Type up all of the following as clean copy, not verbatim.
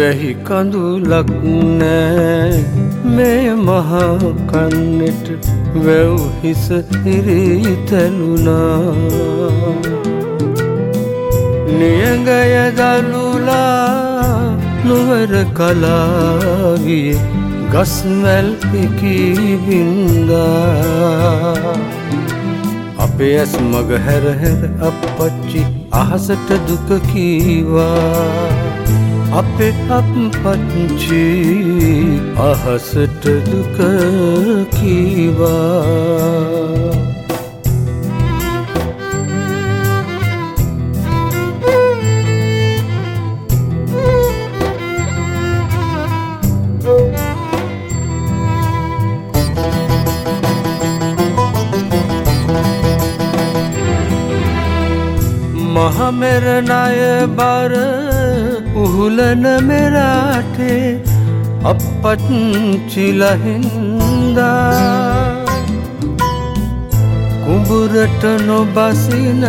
වැහි කඳුලක් නෑ මේ මහා කන්නෙට වැව් හිස ඉරිතැලුනා නියඟය දළුලා නුවර කලාවිය ගස්මැල් පිකී බින්දා අපේ ඇස් මග හැර හැර අප්පච්චි අහසට දුක කීවා අපේ අප්පච්චි අහසට දුක කීවා මහමෙරණය බර උහුලන මෙරාටේ අප්පච්චිලා හින්දා කුඹුරට නොබසින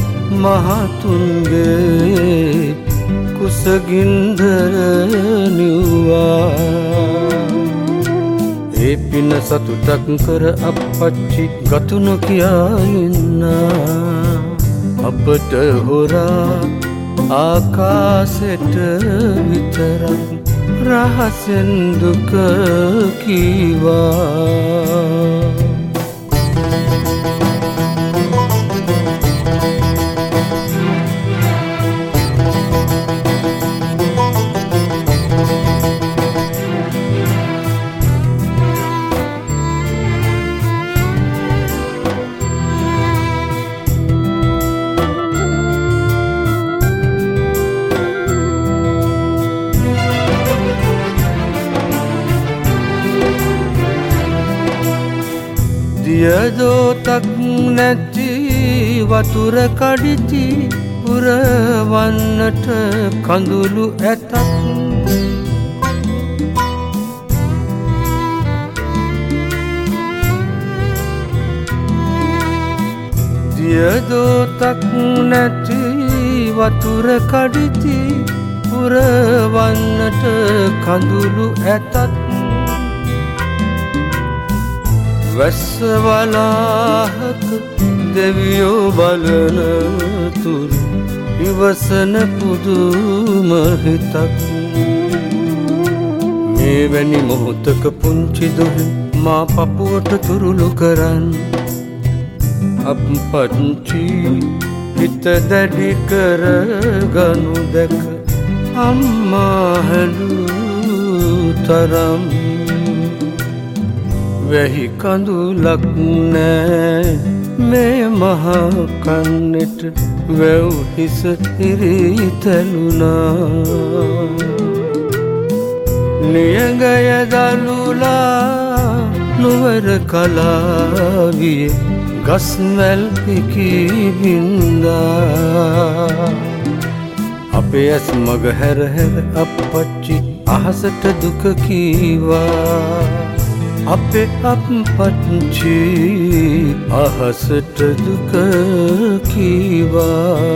මහතුන්ගේ කුසගින්දර නිව්වා ඒ පින සතුටක් කර අප්පච්චි ගතු නොකියා ඉන්නා අපට හොරා ආකාසෙට විතරක් රහසෙන් දුක කීවා දියදෝතක් නැති වතුර කඩිති පුරවන්නට කඳුළු ඇතක් දියදෝතක් නැති වතුර කඩිති පුරවන්නට කඳුළු ඇතත් වැස්සවලාහක දෙවියෝ බලන තුරු ඉවසන පුදුම හිතක් මේ වැනි මොහොතක පුංචි දොහෙන් මා පපුවට තුරුළු කරන් අප්පච්චි හිත දැඩි කරගනු දැක අම්මා හැලූ තරම් වැහි කඳුලක් නෑ මේ මහා කන්නෙට වැව් හිස ඉරිතැලුනා නියඟය දළුලා නුවර කලාවිය ගස්මැල් පිකී බින්දා අපේ ඇස් මග හැර හැර අප්පච්චි අහසට දුක කීවා අපේ අප්පච්චි අහසට දුක කීවා